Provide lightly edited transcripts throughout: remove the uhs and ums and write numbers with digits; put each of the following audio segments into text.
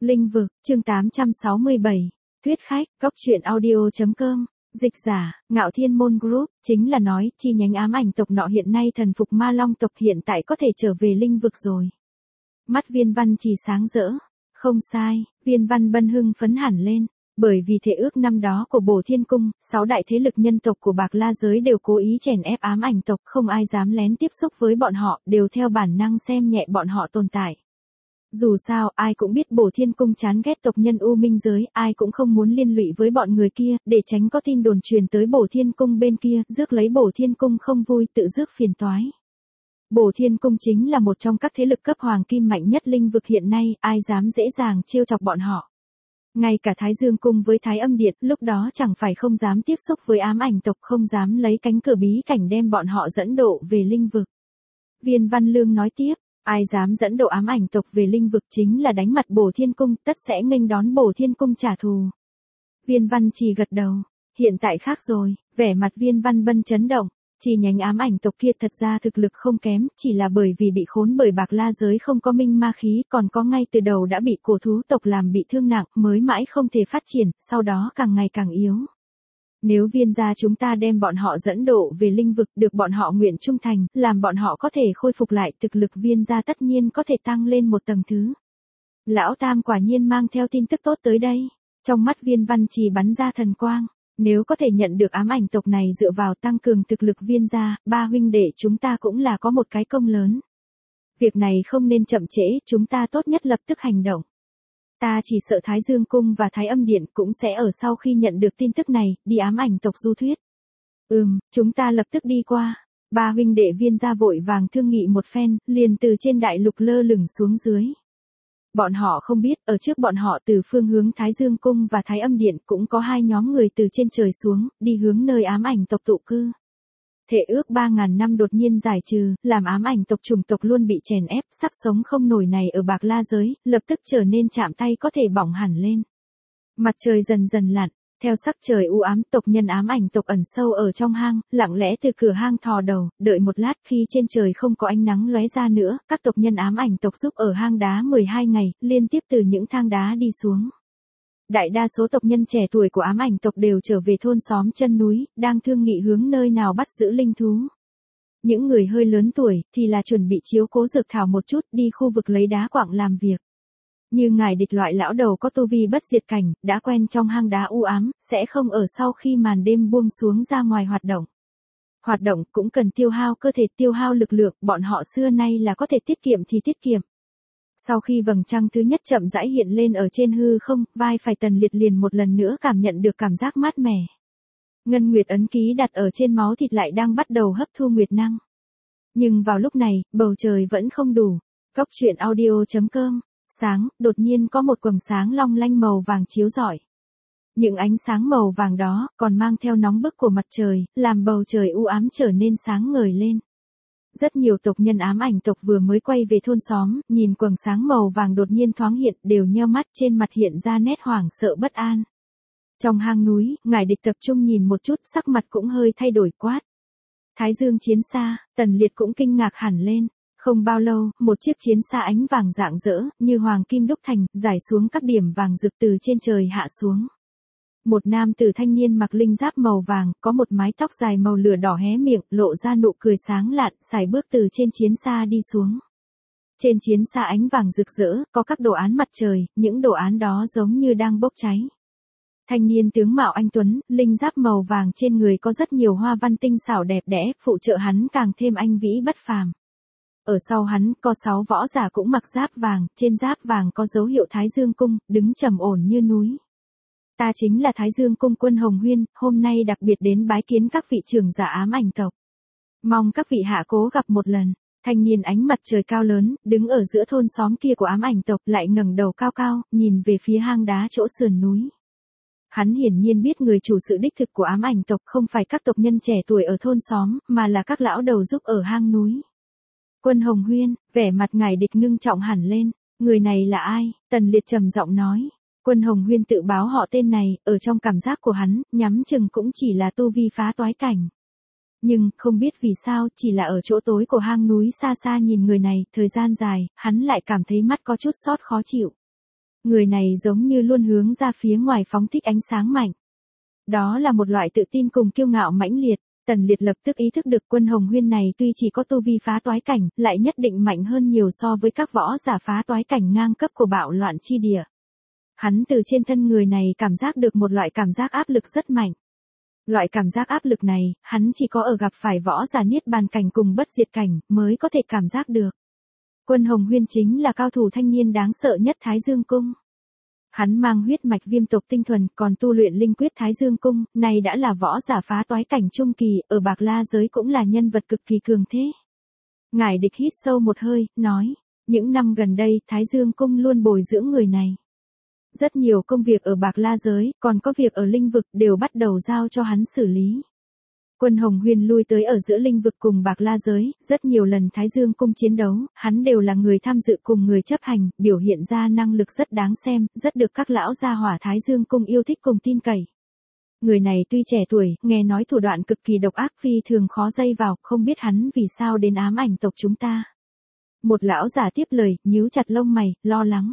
Linh vực, chương 867. Thuyết khách, góc truyện audio.com. Dịch giả, Ngạo Thiên Môn Group, chính là nói, chi nhánh ám ảnh tộc nọ hiện nay thần phục ma long tộc hiện tại có thể trở về linh vực rồi. Mắt Viên Văn Trì sáng rỡ. Không sai, Viên Văn Bân hưng phấn hẳn lên. Bởi vì thể ước năm đó của Bổ Thiên Cung, 6 đại thế lực nhân tộc của Bạc La giới đều cố ý chèn ép ám ảnh tộc, không ai dám lén tiếp xúc với bọn họ, đều theo bản năng xem nhẹ bọn họ tồn tại. Dù sao, ai cũng biết Bổ Thiên Cung chán ghét tộc nhân U Minh giới, ai cũng không muốn liên lụy với bọn người kia, để tránh có tin đồn truyền tới Bổ Thiên Cung bên kia, rước lấy Bổ Thiên Cung không vui, tự rước phiền toái. Bổ Thiên Cung chính là một trong các thế lực cấp hoàng kim mạnh nhất linh vực hiện nay, ai dám dễ dàng trêu chọc bọn họ. Ngay cả Thái Dương Cung với Thái Âm Điện, lúc đó chẳng phải không dám tiếp xúc với ám ảnh tộc, không dám lấy cánh cửa bí cảnh đem bọn họ dẫn độ về linh vực. Viên Văn Lương nói tiếp. Ai dám dẫn độ ám ảnh tộc về linh vực chính là đánh mặt Bổ Thiên Cung, tất sẽ nghênh đón Bổ Thiên Cung trả thù. Viên Văn Trì gật đầu. Hiện tại khác rồi, vẻ mặt Viên Văn Bân chấn động. Chi nhánh ám ảnh tộc kia thật ra thực lực không kém, chỉ là bởi vì bị khốn bởi Bạc La giới không có minh ma khí, còn có ngay từ đầu đã bị cổ thú tộc làm bị thương nặng, mới mãi không thể phát triển, sau đó càng ngày càng yếu. Nếu Viên gia chúng ta đem bọn họ dẫn độ về linh vực, được bọn họ nguyện trung thành, làm bọn họ có thể khôi phục lại, thực lực Viên gia tất nhiên có thể tăng lên một tầng thứ. Lão Tam quả nhiên mang theo tin tức tốt tới đây. Trong mắt Viên Văn Trì bắn ra thần quang. Nếu có thể nhận được ám ảnh tộc này dựa vào tăng cường thực lực Viên gia, ba huynh đệ chúng ta cũng là có một cái công lớn. Việc này không nên chậm trễ, chúng ta tốt nhất lập tức hành động. Ta chỉ sợ Thái Dương Cung và Thái Âm Điện cũng sẽ ở sau khi nhận được tin tức này, đi ám ảnh tộc du thuyết. Chúng ta lập tức đi qua. Ba huynh đệ Viên gia vội vàng thương nghị một phen, liền từ trên đại lục lơ lửng xuống dưới. Bọn họ không biết, ở trước bọn họ từ phương hướng Thái Dương Cung và Thái Âm Điện cũng có hai nhóm người từ trên trời xuống, đi hướng nơi ám ảnh tộc tụ cư. Thể ước 3.000 năm đột nhiên giải trừ, làm ám ảnh tộc chủng tộc luôn bị chèn ép, sắc sống không nổi này ở Bạc La giới, lập tức trở nên chạm tay có thể bỏng hẳn lên. Mặt trời dần dần lặn, theo sắc trời u ám, tộc nhân ám ảnh tộc ẩn sâu ở trong hang, lặng lẽ từ cửa hang thò đầu, đợi một lát khi trên trời không có ánh nắng lóe ra nữa, các tộc nhân ám ảnh tộc giúp ở hang đá 12 ngày, liên tiếp từ những thang đá đi xuống. Đại đa số tộc nhân trẻ tuổi của ám ảnh tộc đều trở về thôn xóm chân núi, đang thương nghị hướng nơi nào bắt giữ linh thú. Những người hơi lớn tuổi thì là chuẩn bị chiếu cố dược thảo một chút, đi khu vực lấy đá quặng làm việc. Như ngài Địch loại lão đầu có tu vi bất diệt cảnh, đã quen trong hang đá u ám, sẽ không ở sau khi màn đêm buông xuống ra ngoài hoạt động. Hoạt động cũng cần tiêu hao cơ thể, tiêu hao lực lượng, bọn họ xưa nay là có thể tiết kiệm thì tiết kiệm. Sau khi vầng trăng thứ nhất chậm rãi hiện lên ở trên hư không, vai phải Tần Liệt liền một lần nữa cảm nhận được cảm giác mát mẻ. Ngân Nguyệt ấn ký đặt ở trên máu thịt lại đang bắt đầu hấp thu nguyệt năng. Nhưng vào lúc này, bầu trời vẫn không đủ. Góc truyện audio.com. Sáng, đột nhiên có một quầng sáng long lanh màu vàng chiếu rọi. Những ánh sáng màu vàng đó còn mang theo nóng bức của mặt trời, làm bầu trời u ám trở nên sáng ngời lên. Rất nhiều tộc nhân ám ảnh tộc vừa mới quay về thôn xóm, nhìn quầng sáng màu vàng đột nhiên thoáng hiện, đều nheo mắt, trên mặt hiện ra nét hoảng sợ bất an. Trong hang núi, ngài Địch tập trung nhìn một chút, sắc mặt cũng hơi thay đổi quát. Thái Dương chiến xa, Tần Liệt cũng kinh ngạc hẳn lên. Không bao lâu, một chiếc chiến xa ánh vàng rạng rỡ, như hoàng kim đúc thành, rải xuống các điểm vàng rực từ trên trời hạ xuống. Một nam tử thanh niên mặc linh giáp màu vàng, có một mái tóc dài màu lửa đỏ hé miệng, lộ ra nụ cười sáng lạn, sải bước từ trên chiến xa đi xuống. Trên chiến xa ánh vàng rực rỡ, có các đồ án mặt trời, những đồ án đó giống như đang bốc cháy. Thanh niên tướng mạo anh tuấn, linh giáp màu vàng trên người có rất nhiều hoa văn tinh xảo đẹp đẽ, phụ trợ hắn càng thêm anh vĩ bất phàm. Ở sau hắn, có 6 võ giả cũng mặc giáp vàng, trên giáp vàng có dấu hiệu Thái Dương Cung, đứng trầm ổn như núi. Ta chính là Thái Dương Cung Quân Hồng Huyên, hôm nay đặc biệt đến bái kiến các vị trưởng giả ám ảnh tộc. Mong các vị hạ cố gặp một lần. Thanh niên ánh mặt trời cao lớn, đứng ở giữa thôn xóm kia của ám ảnh tộc, lại ngẩng đầu cao cao, nhìn về phía hang đá chỗ sườn núi. Hắn hiển nhiên biết người chủ sự đích thực của ám ảnh tộc không phải các tộc nhân trẻ tuổi ở thôn xóm, mà là các lão đầu giúp ở hang núi. Quân Hồng Huyên, vẻ mặt ngài Địch ngưng trọng hẳn lên. Người này là ai? Tần Liệt trầm giọng nói. Quân Hồng Huyên tự báo họ tên này, ở trong cảm giác của hắn, nhắm chừng cũng chỉ là tu vi phá toái cảnh. Nhưng, không biết vì sao, chỉ là ở chỗ tối của hang núi xa xa nhìn người này, thời gian dài, hắn lại cảm thấy mắt có chút xót khó chịu. Người này giống như luôn hướng ra phía ngoài phóng thích ánh sáng mạnh. Đó là một loại tự tin cùng kiêu ngạo mãnh liệt. Tần Liệt lập tức ý thức được Quân Hồng Huyên này tuy chỉ có tu vi phá toái cảnh, lại nhất định mạnh hơn nhiều so với các võ giả phá toái cảnh ngang cấp của bạo loạn chi địa. Hắn từ trên thân người này cảm giác được một loại cảm giác áp lực rất mạnh. Loại cảm giác áp lực này, hắn chỉ có ở gặp phải võ giả niết bàn cảnh cùng bất diệt cảnh, mới có thể cảm giác được. Quân Hồng Huyên chính là cao thủ thanh niên đáng sợ nhất Thái Dương Cung. Hắn mang huyết mạch viêm tộc tinh thuần, còn tu luyện linh quyết Thái Dương Cung, này đã là võ giả phá toái cảnh trung kỳ, ở Bạc La giới cũng là nhân vật cực kỳ cường thế. Ngải Địch hít sâu một hơi, nói, những năm gần đây, Thái Dương Cung luôn bồi dưỡng người này. Rất nhiều công việc ở Bạc La giới, còn có việc ở linh vực đều bắt đầu giao cho hắn xử lý. Quân Hồng Huyên lui tới ở giữa linh vực cùng Bạc La giới, rất nhiều lần Thái Dương Cung chiến đấu, hắn đều là người tham dự cùng người chấp hành, biểu hiện ra năng lực rất đáng xem, rất được các lão gia hỏa Thái Dương Cung yêu thích cùng tin cậy. Người này tuy trẻ tuổi, nghe nói thủ đoạn cực kỳ độc ác phi thường khó dây vào, không biết hắn vì sao đến ám ảnh tộc chúng ta. Một lão giả tiếp lời, nhíu chặt lông mày, lo lắng.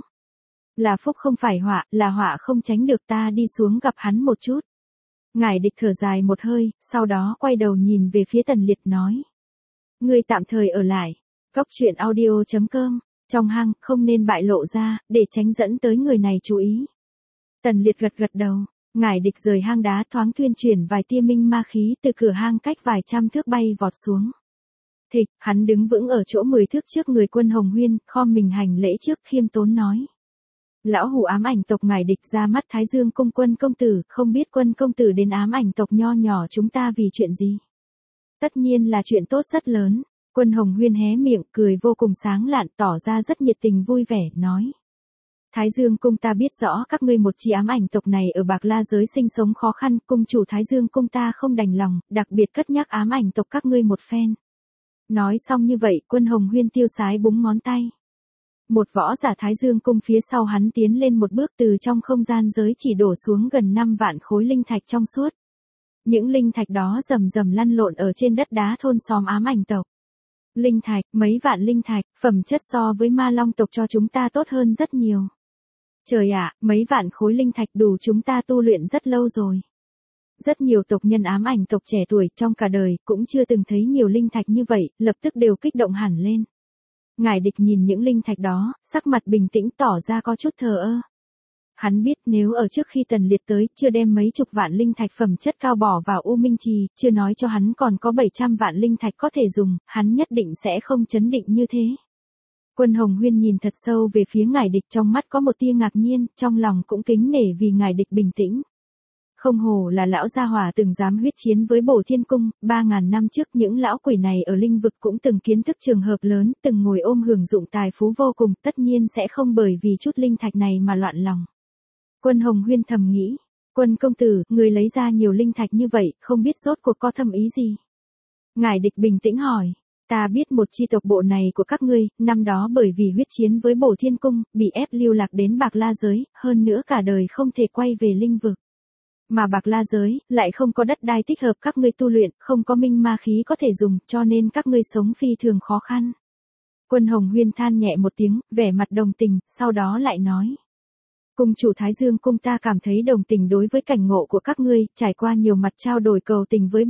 Là phúc không phải họa, là họa không tránh được, ta đi xuống gặp hắn một chút. Ngải Địch thở dài một hơi, sau đó quay đầu nhìn về phía Tần Liệt nói. Ngươi tạm thời ở lại. Cóc truyện audio.com. Trong hang, không nên bại lộ ra, để tránh dẫn tới người này chú ý. Tần Liệt gật gật đầu. Ngải Địch rời hang đá thoáng thuyên chuyển vài tia minh ma khí từ cửa hang cách vài trăm thước bay vọt xuống. Thịch, hắn đứng vững ở chỗ 10 thước trước người Quân Hồng Huyên, khom mình hành lễ trước khiêm tốn nói. Lão hủ ám ảnh tộc Ngải Địch ra mắt Thái Dương Cung Quân công tử, không biết Quân công tử đến ám ảnh tộc nho nhỏ chúng ta vì chuyện gì. Tất nhiên là chuyện tốt rất lớn. Quân Hồng Huyên hé miệng, cười vô cùng sáng lạn, tỏ ra rất nhiệt tình vui vẻ, nói. Thái Dương Cung ta biết rõ các ngươi một chi ám ảnh tộc này ở Bạc La giới sinh sống khó khăn, cung chủ Thái Dương Cung ta không đành lòng, đặc biệt cất nhắc ám ảnh tộc các ngươi một phen. Nói xong như vậy, Quân Hồng Huyên tiêu sái búng ngón tay. Một võ giả Thái Dương Cung phía sau hắn tiến lên một bước, từ trong không gian giới chỉ đổ xuống gần 5 vạn khối linh thạch trong suốt. Những linh thạch đó rầm rầm lăn lộn ở trên đất đá thôn xóm ám ảnh tộc. Linh thạch, mấy vạn linh thạch, phẩm chất so với ma long tộc cho chúng ta tốt hơn rất nhiều. Trời ạ, mấy vạn khối linh thạch đủ chúng ta tu luyện rất lâu rồi. Rất nhiều tộc nhân ám ảnh tộc trẻ tuổi trong cả đời cũng chưa từng thấy nhiều linh thạch như vậy, lập tức đều kích động hẳn lên. Ngải Địch nhìn những linh thạch đó, sắc mặt bình tĩnh tỏ ra có chút thờ ơ. Hắn biết nếu ở trước khi Tần Liệt tới, chưa đem mấy chục vạn linh thạch phẩm chất cao bỏ vào U Minh Trì, chưa nói cho hắn còn có 700 vạn linh thạch có thể dùng, hắn nhất định sẽ không chấn định như thế. Quân Hồng Huyên nhìn thật sâu về phía Ngải Địch, trong mắt có một tia ngạc nhiên, trong lòng cũng kính nể vì Ngải Địch bình tĩnh. Không hổ là lão gia hỏa từng dám huyết chiến với Bổ Thiên Cung, 3.000 năm trước những lão quỷ này ở linh vực cũng từng kiến thức trường hợp lớn, từng ngồi ôm hưởng dụng tài phú vô cùng, tất nhiên sẽ không bởi vì chút linh thạch này mà loạn lòng. Quân Hồng Huyên thầm nghĩ, Quân công tử, người lấy ra nhiều linh thạch như vậy, không biết rốt cuộc có thâm ý gì. Ngải Địch bình tĩnh hỏi, ta biết một chi tộc bộ này của các ngươi, năm đó bởi vì huyết chiến với Bổ Thiên Cung, bị ép lưu lạc đến Bạc La giới, hơn nữa cả đời không thể quay về linh vực. Mà Bạc La giới, lại không có đất đai thích hợp các ngươi tu luyện, không có minh ma khí có thể dùng, cho nên các ngươi sống phi thường khó khăn. Quân Hồng Huyên than nhẹ một tiếng, vẻ mặt đồng tình, sau đó lại nói. Cung chủ Thái Dương Cung ta cảm thấy đồng tình đối với cảnh ngộ của các ngươi, trải qua nhiều mặt trao đổi cầu tình với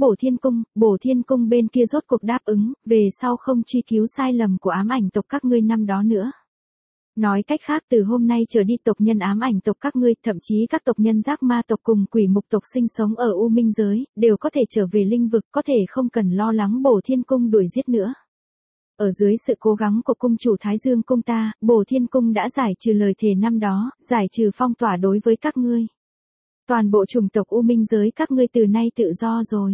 Bổ Thiên Cung bên kia rốt cuộc đáp ứng, về sau không truy cứu sai lầm của ám ảnh tộc các ngươi năm đó nữa. Nói cách khác từ hôm nay trở đi tộc nhân ám ảnh tộc các ngươi, thậm chí các tộc nhân giác ma tộc cùng quỷ mục tộc sinh sống ở U Minh giới, đều có thể trở về linh vực, có thể không cần lo lắng Bổ Thiên Cung đuổi giết nữa. Ở dưới sự cố gắng của cung chủ Thái Dương Cung ta, Bổ Thiên Cung đã giải trừ lời thề năm đó, giải trừ phong tỏa đối với các ngươi. Toàn bộ chủng tộc U Minh giới các ngươi từ nay tự do rồi.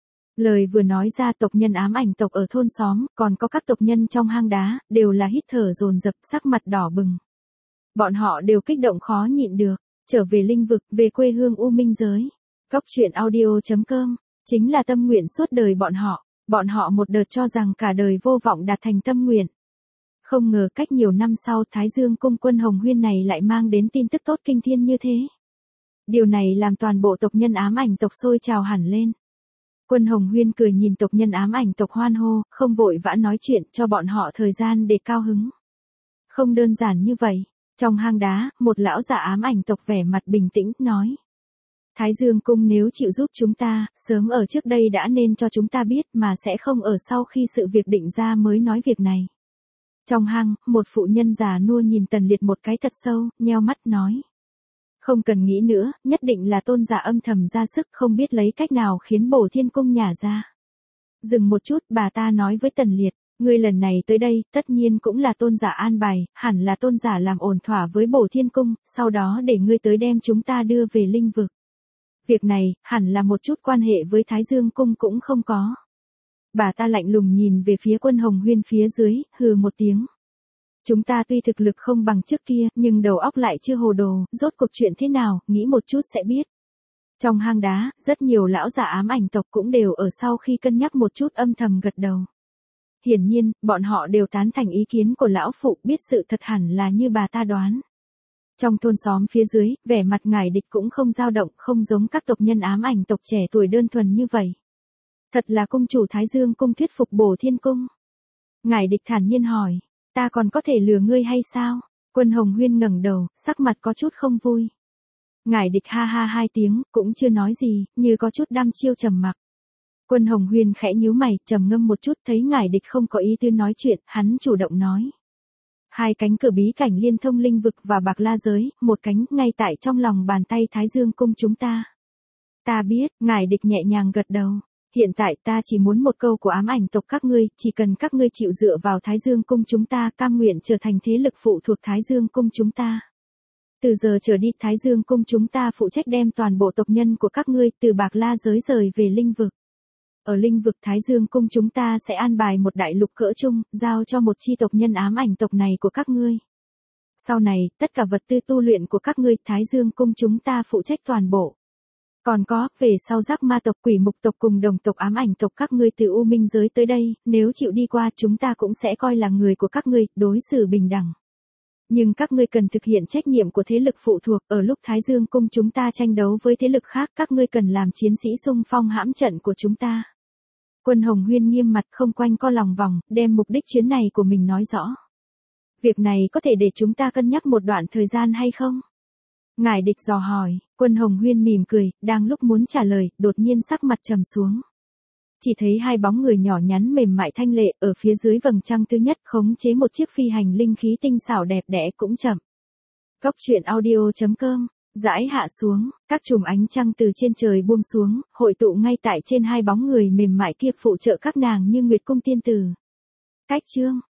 Lời vừa nói ra tộc nhân ám ảnh tộc ở thôn xóm, còn có các tộc nhân trong hang đá, đều là hít thở dồn dập, sắc mặt đỏ bừng. Bọn họ đều kích động khó nhịn được, trở về linh vực, về quê hương U Minh giới. Cóc truyện audio.com, chính là tâm nguyện suốt đời bọn họ. Bọn họ một đợt cho rằng cả đời vô vọng đạt thành tâm nguyện. Không ngờ cách nhiều năm sau Thái Dương Cung Quân Hồng Huyên này lại mang đến tin tức tốt kinh thiên như thế. Điều này làm toàn bộ tộc nhân ám ảnh tộc sôi trào hẳn lên. Quân Hồng Huyên cười nhìn tộc nhân ám ảnh tộc hoan hô, không vội vã nói chuyện, cho bọn họ thời gian để cao hứng. Không đơn giản như vậy. Trong hang đá, một lão già ám ảnh tộc vẻ mặt bình tĩnh, nói. Thái Dương Cung nếu chịu giúp chúng ta, sớm ở trước đây đã nên cho chúng ta biết mà sẽ không ở sau khi sự việc định ra mới nói việc này. Trong hang, một phụ nhân già nua nhìn Tần Liệt một cái thật sâu, nheo mắt nói. Không cần nghĩ nữa, nhất định là tôn giả âm thầm ra sức không biết lấy cách nào khiến Bổ Thiên Cung nhả ra. Dừng một chút, bà ta nói với Tần Liệt, ngươi lần này tới đây, tất nhiên cũng là tôn giả an bài, hẳn là tôn giả làm ổn thỏa với Bổ Thiên Cung, sau đó để ngươi tới đem chúng ta đưa về linh vực. Việc này, hẳn là một chút quan hệ với Thái Dương Cung cũng không có. Bà ta lạnh lùng nhìn về phía Quân Hồng Huyên phía dưới, hừ một tiếng. Chúng ta tuy thực lực không bằng trước kia, nhưng đầu óc lại chưa hồ đồ, rốt cuộc chuyện thế nào, nghĩ một chút sẽ biết. Trong hang đá, rất nhiều lão già ám ảnh tộc cũng đều ở sau khi cân nhắc một chút âm thầm gật đầu. Hiển nhiên, bọn họ đều tán thành ý kiến của lão phụ, biết sự thật hẳn là như bà ta đoán. Trong thôn xóm phía dưới, vẻ mặt Ngải Địch cũng không dao động, không giống các tộc nhân ám ảnh tộc trẻ tuổi đơn thuần như vậy. Thật là cung chủ Thái Dương Cung thuyết phục Bổ Thiên Cung. Ngải Địch thản nhiên hỏi, ta còn có thể lừa ngươi hay sao? Quân Hồng Huyên ngẩng đầu, sắc mặt có chút không vui. Ngải Địch ha ha hai tiếng, cũng chưa nói gì, như có chút đăm chiêu trầm mặc. Quân Hồng Huyên khẽ nhíu mày, trầm ngâm một chút, thấy Ngải Địch không có ý tư nói chuyện, hắn chủ động nói. Hai cánh cửa bí cảnh liên thông linh vực và Bạc La giới, một cánh ngay tại trong lòng bàn tay Thái Dương Cung chúng ta. Ta biết, Ngải Địch nhẹ nhàng gật đầu. Hiện tại ta chỉ muốn một câu của ám ảnh tộc các ngươi, chỉ cần các ngươi chịu dựa vào Thái Dương Cung chúng ta, cam nguyện trở thành thế lực phụ thuộc Thái Dương Cung chúng ta. Từ giờ trở đi Thái Dương Cung chúng ta phụ trách đem toàn bộ tộc nhân của các ngươi từ Bạc La giới rời về linh vực. Ở linh vực Thái Dương Cung chúng ta sẽ an bài một đại lục cỡ chung, giao cho một chi tộc nhân ám ảnh tộc này của các ngươi. Sau này, tất cả vật tư tu luyện của các ngươi Thái Dương Cung chúng ta phụ trách toàn bộ. Còn có, về sau Giác Ma tộc, Quỷ Mục tộc cùng đồng tộc ám ảnh tộc các ngươi từ U Minh giới tới đây, nếu chịu đi qua chúng ta cũng sẽ coi là người của các ngươi, đối xử bình đẳng. Nhưng các ngươi cần thực hiện trách nhiệm của thế lực phụ thuộc, ở lúc Thái Dương Cung chúng ta tranh đấu với thế lực khác, các ngươi cần làm chiến sĩ xung phong hãm trận của chúng ta. Quân Hồng Huyên nghiêm mặt không quanh co lòng vòng, đem mục đích chuyến này của mình nói rõ. Việc này có thể để chúng ta cân nhắc một đoạn thời gian hay không? Ngải Địch dò hỏi, Quân Hồng Huyên mỉm cười, đang lúc muốn trả lời, đột nhiên sắc mặt trầm xuống. Chỉ thấy hai bóng người nhỏ nhắn mềm mại thanh lệ, ở phía dưới vầng trăng thứ nhất khống chế một chiếc phi hành linh khí tinh xảo đẹp đẽ cũng chậm. Góc truyện audio.com, dãi hạ xuống, các chùm ánh trăng từ trên trời buông xuống, hội tụ ngay tại trên hai bóng người mềm mại kia phụ trợ các nàng như nguyệt cung tiên tử. Cách chương.